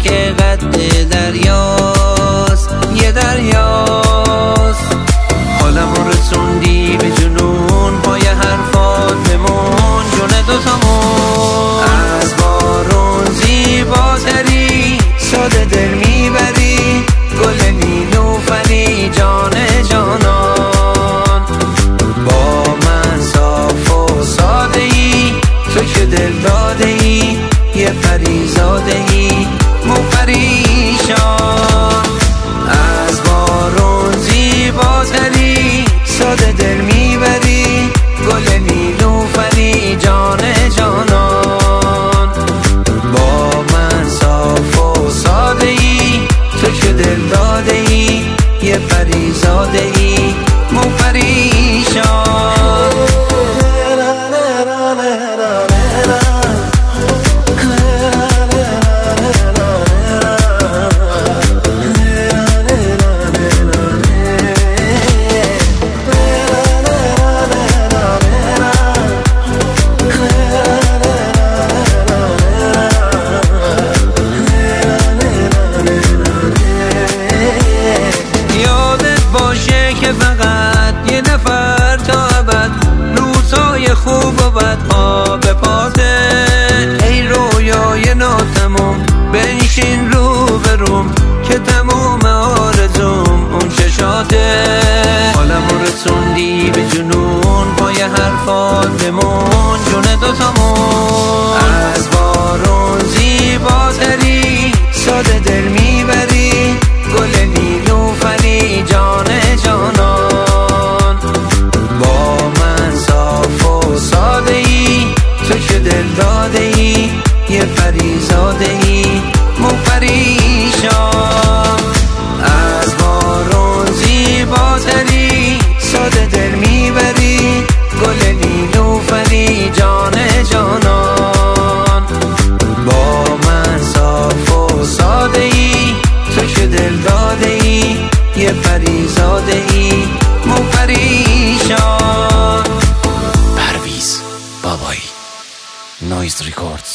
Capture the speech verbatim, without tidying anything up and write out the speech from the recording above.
که قد دریاست، یه دریاست. حالمو رسوندی به جنون، پای حرفات بمون جون دوتامون. از بارون زیباتری، ساده دل میبری، گل نیلوفری جان جانان. با من صاف و ساده ای، تو که دل داده ای، یه پریزاده ای مو پریشان. از بارون زیباتری، ساده دل میبری، گل نیلوفری جان جانان. با من صاف و ساده ای، تو که دل داده ای، یه پریزاده ای مو پریشان. فقط یه نفر تا ابد، روزهای خوب و بد آب پاته. ای رویای ناتموم، بنشین رو بروم که تموم آرزوم اون چشاته. حالمو رسوندی به جنون، پای حرفات بمون جون دوتامون. از بارون زیباتری، ساده دل میبری، گل نیلوفری جان جانان. با من صاف و ساده ای، تو که دل داده ای، یه پریزاده ای مو پریشان. از بارون زیباتری، ساده دل میبری، گل نیلوفری جان جانان. با من صاف و ساده ای، تو که دل داده ای، یه پریزاده ای مو پریشان. پرویز بابایی، نویز ریکورد.